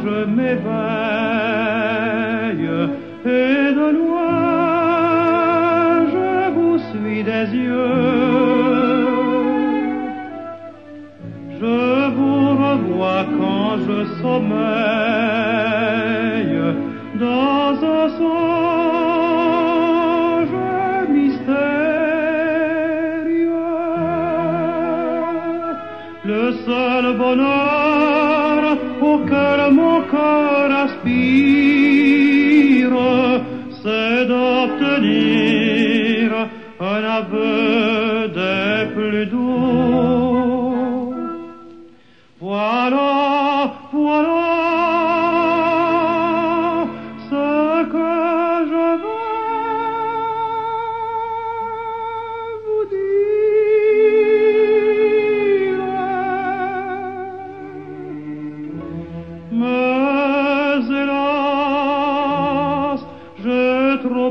je m'éveille et de loin je vous suis des yeux. Je vous revois quand je sommeille dans un songe mystérieux. Le seul bonheur auquel mon cœur aspire, c'est d'obtenir un aveu des plus doux. Voilà, voilà ce que je veux vous dire. Mais hélas, j'ai trop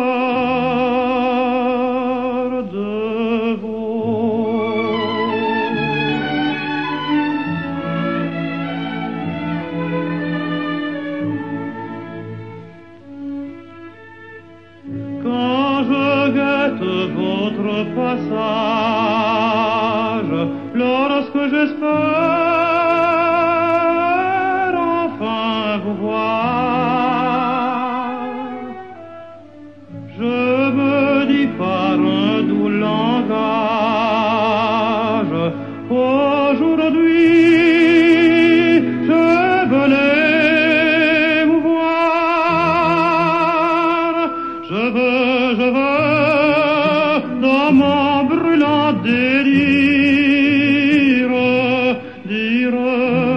peur de vous. Quand je guette votre passage, lorsque j'espère enfin vous voir, je me dis par un doux langage, aujourd'hui je veux je veux, dans mon brûlant délire, dire